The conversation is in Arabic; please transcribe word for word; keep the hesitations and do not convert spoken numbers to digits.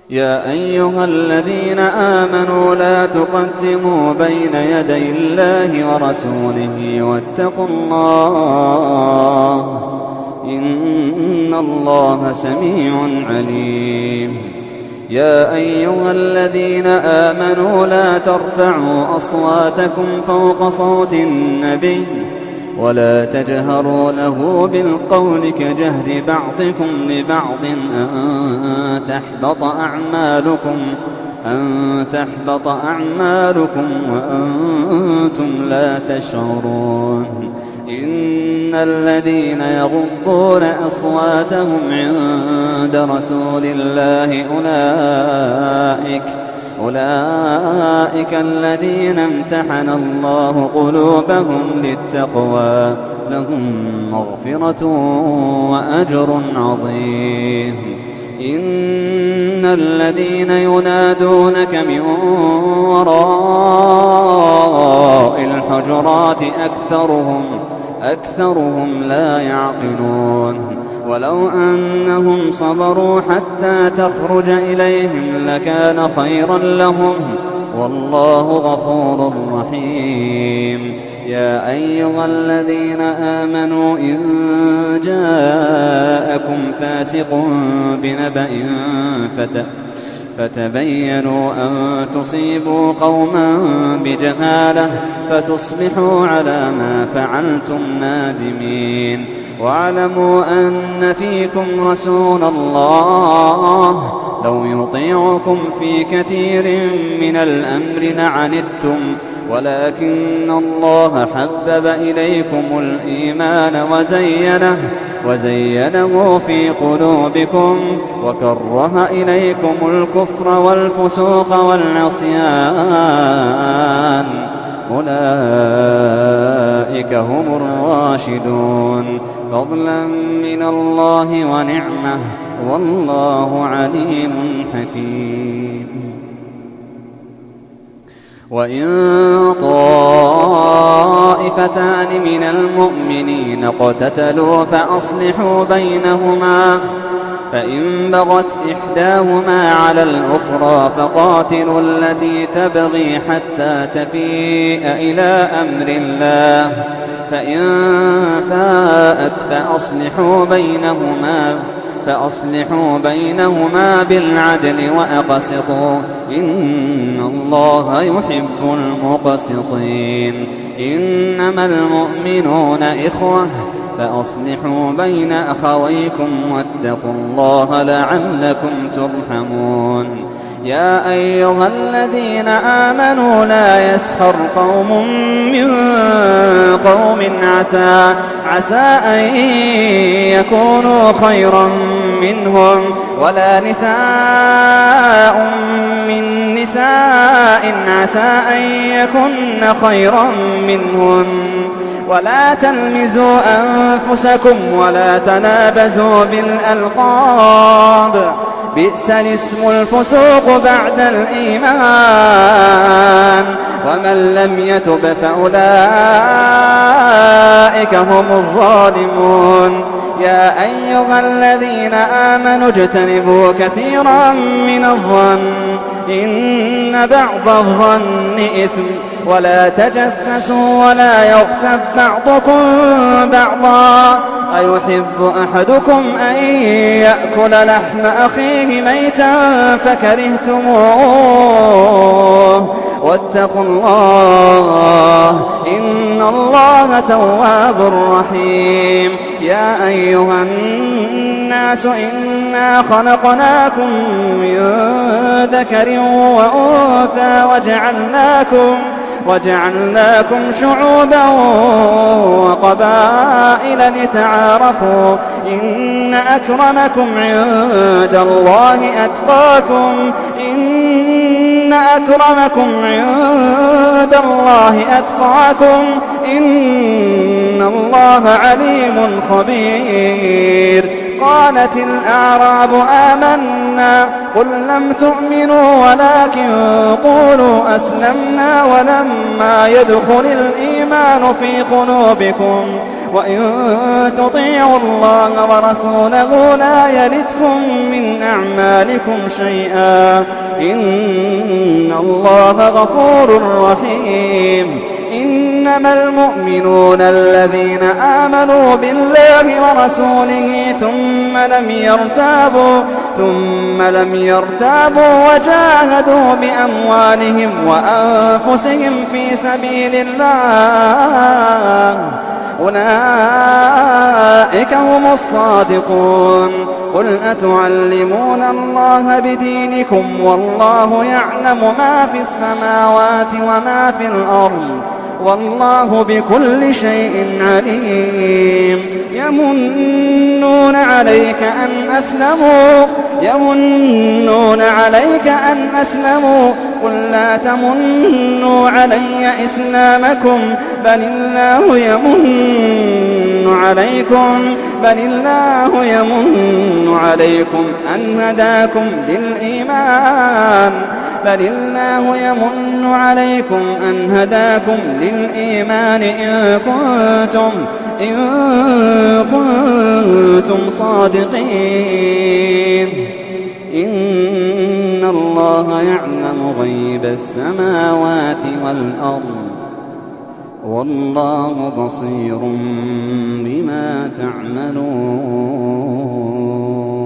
يا أيها الذين آمنوا لا تقدموا بين يدي الله ورسوله واتقوا الله إن الله سميع عليم. يا أيها الذين آمنوا لا ترفعوا أصواتكم فوق صوت النبي ولا تجهروا له بالقول كجهر بعضكم لبعض أن تحبط أعمالكم أن تحبط أعمالكم وأنتم لا تشعرون. إن الذين يغضون أصواتهم عند رسول الله أولئك أولئك الذين امتحن الله قلوبهم للتقوى لهم مغفرة وأجر عظيم. إن الذين ينادونك من وراء الحجرات أكثرهم أكثرهم لا يعقلون. ولو أنهم صبروا حتى تخرج إليهم لكان خيرا لهم والله غفور رحيم. يا أيها الذين آمنوا إن جاءكم فاسق بنبأ فتبينوا أن تصيبوا قوما بجهالة فتصبحوا على ما فعلتم نادمين. واعلموا أن فيكم رسول الله لو يطيعكم في كثير من الأمر لعنتم ولكن الله حبب إليكم الإيمان وزينه, وزينه في قلوبكم وكره إليكم الكفر والفسوق والعصيان أولئك هم الراشدون فضلا من الله ونعمة والله عليم حكيم. وإن طائفتان من المؤمنين اقتتلوا فأصلحوا بينهما فإن بغت إحداهما على الأخرى فقاتلوا التي تبغي حتى تفيء إلى أمر الله فإن فاءت فأصلحوا بينهما فأصلحوا بينهما بالعدل وأقسطوا إن الله يحب المقسطين. إنما المؤمنون إخوة فأصلحوا بين أخويكم واتقوا الله لعلكم ترحمون. يا أيها الذين آمنوا لا يسخر قوم من قوم عسى, عسى أن يكونوا خيرا منهم ولا نساء من نساء عسى أن يكن خيرا منهم ولا تلمزوا أنفسكم ولا تنابزوا بالألقاب بئس الاسم الفسوق بعد الإيمان ومن لم يتب فأولئك هم الظالمون. يا أيها الذين آمنوا اجتنبوا كثيرا من الظن إن بعض الظن إثم ولا تجسسوا ولا يغتب بعضكم بعضا أيحب أحدكم أن يأكل لحم أخيه ميتا فكرهتموه واتقوا الله إن الله تواب رحيم. يا أيها الناس إنا خلقناكم من ذكر وأنثى وجعلناكم وجعلناكم شعوبا وقبائل لتعارفوا إن أكرمكم عند الله أتقاكم إن أكرمكم عند الله أتقاكم إن الله عليم خبير. قالت الأعراب آمنا قل لم تؤمنوا ولكن قولوا أسلمنا ولما يدخل الإيمان في قلوبكم وإن تطيعوا الله ورسوله لا يلتكم من أعمالكم شيئا إن الله غفور رحيم. إنما المؤمنون الذين آمنوا بالله ورسوله ثم لم يرتابوا ثم لم يرتابوا وجاهدوا بأموالهم وأنفسهم في سبيل الله أولئك هم الصادقون. قل أتعلمون الله بدينكم والله يعلم ما في السماوات وما في الأرض والله بكل شيء عليم. يمنون عليك أن أسلموا يمنون عليك أن أسلموا قل لا تمنوا علي إسلامكم بل الله يمن عليكم بل الله يمن عليكم أن هداكم للإيمان بل الله يمن عليكم أن هداكم للإيمان إن كنتم إن كنتم صادقين. إن الله يعلم غيب السماوات والأرض والله بصير بما تعملون.